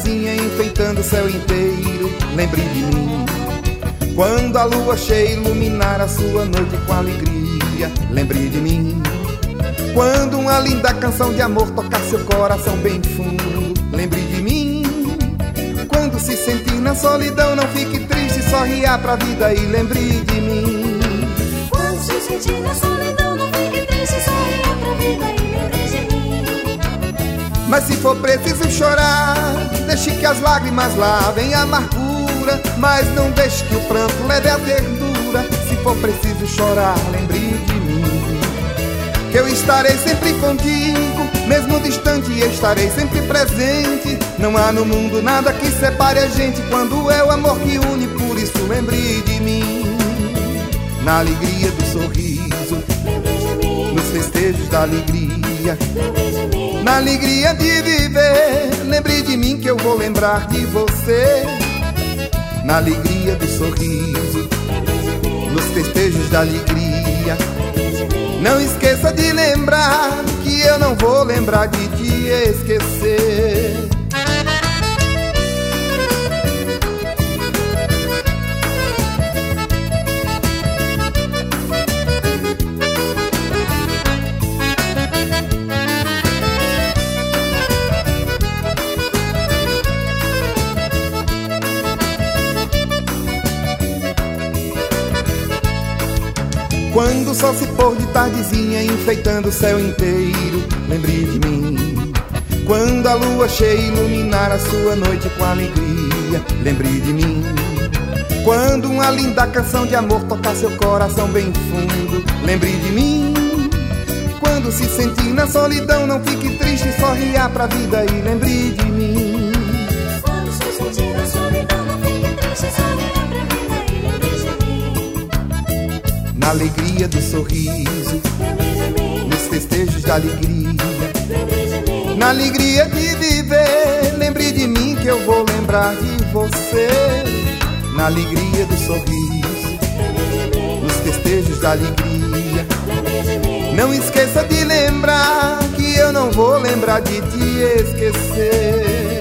tardezinha enfeitando o céu inteiro, lembre de mim. Quando a lua cheia iluminar a sua noite com alegria, lembre de mim. Quando uma linda canção de amor tocar seu coração bem fundo, lembre de mim. Quando se sentir na solidão, não fique triste, sorria pra vida e lembre de mim. Quando se sentir na solidão, não fique triste, sorria pra vida e lembre de mim. Mas se for preciso chorar, deixe que as lágrimas lavem a amargura, mas não deixe que o pranto leve a ternura. Se for preciso chorar, lembre de mim, que eu estarei sempre contigo, mesmo distante estarei sempre presente. Não há no mundo nada que separe a gente, quando é o amor que une, por isso lembre de mim. Na alegria do sorriso, lembre de mim. nos festejos da alegria, lembre de mim. na alegria de viver, lembre de mim que eu vou lembrar de você. Na alegria do sorriso, lembre de mim. nos festejos da alegria, lembre de mim. não esqueça de lembrar que eu não vou lembrar de te esquecer. Quando o sol se pôr de tardezinha enfeitando o céu inteiro, lembre de mim. Quando a lua cheia iluminar a sua noite com alegria, lembre de mim. Quando uma linda canção de amor tocar seu coração bem fundo, lembre de mim. Quando se sentir na solidão, não fique triste, sorria pra vida e lembre de mim. Quando se sentir na solidão, não fique triste, sorria pra vida e lembre de mim. Na alegria do sorriso, lembre de mim. nos festejos da alegria, lembre de mim. na alegria de viver, lembre de mim que eu vou lembrar de você. Na alegria do sorriso, lembre de mim. nos festejos da alegria, lembre de mim. não esqueça de lembrar que eu não vou lembrar de te esquecer.